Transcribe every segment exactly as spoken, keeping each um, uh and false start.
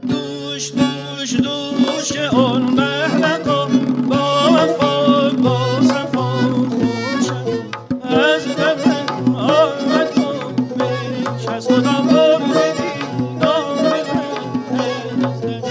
دوش دوش دوش که اون مهلکو با وفا با صفا خوب شد از دلم آمد و بیش از خودم بردی نام من از دل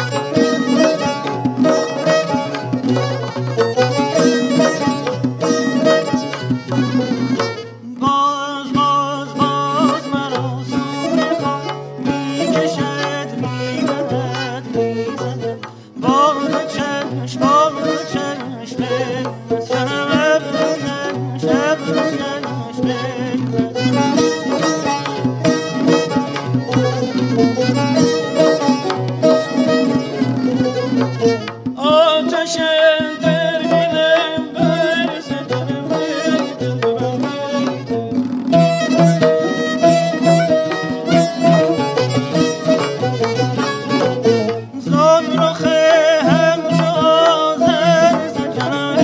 باز باز باز مرا سوی خود میکشد میبرد میزند باد چشم باد چشم از شنم ابرونم شب آتش در دلم برزد زمرخ همچو آذر زنم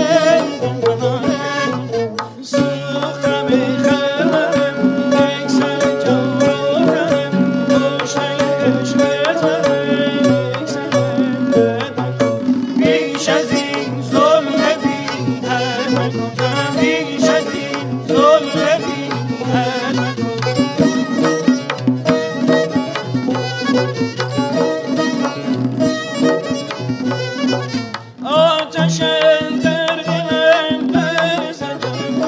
سوختم خرم یک سر جانم کشته عشقت یک سر بیش از این ظلم بی حد مکن بیش از این ظلم بی حد مکن آتش در دلم برزد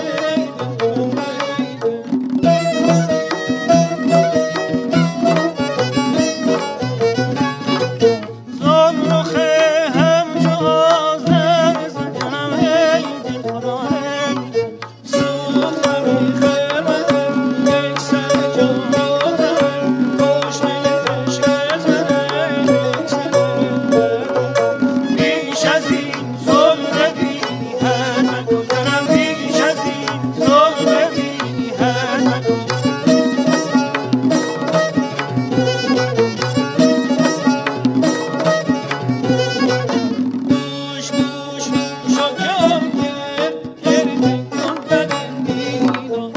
زمرخ همچو آذر زنم ای دل خدا سوختم خرمدم یک سر جانم کشته عشقت یک سر بیش از این ظلم بی حد مکن بیش از این ظلم بی حد مکن دوش دوش دوش و کم کرد گرده کن بدن دیدم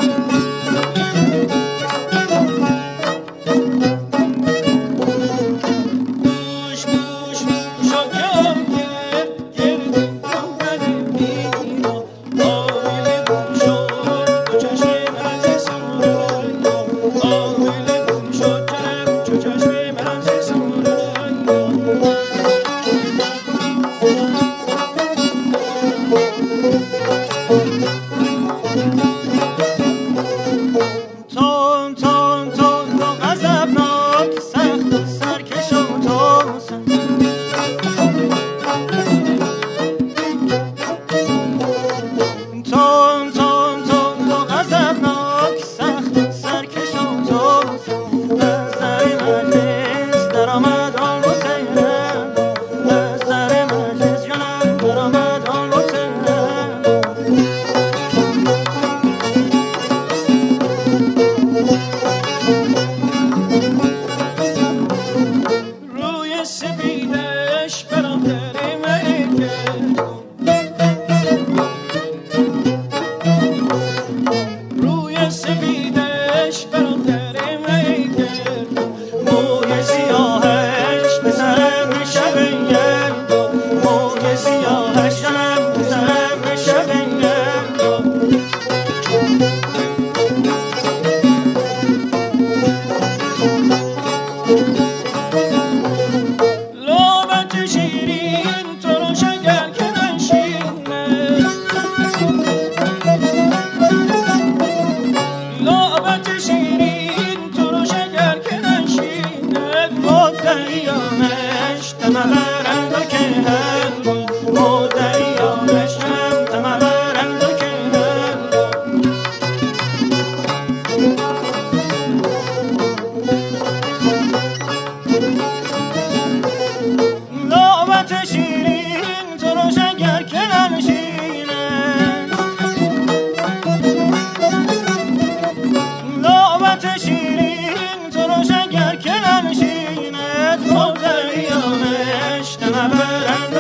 دوش دوش دوش و کم کرد گرده کن بدن دیدم آویل گم شد دو چشم از سرم آویل گم شد جنم چو چشم از سرم تون تون تون تو غضبناک سخت و سرکش و توسن تون تون تون تو غضبناک سخت و سرکش و توسن از در مجلس در آمد آن لطیرم از در مجلس جانم در آمد آن لطیرم روی سپیدش برادر ملکه روی سپیدش برادر ملکه موی سیاهش به سرم شب گرد موی سیاهش جانم به سرم شب گرد لابت شیرین ترش اگر که نشینه لابت شیرین ترش اگر که نشینه مدعیانش تمبرند و که هند مدعیانش هم تمبرند و که هند لابت شیرین ترش اگر که نشینه لابت شیرین ترش اگر که نشینه مدعیانش تمبرند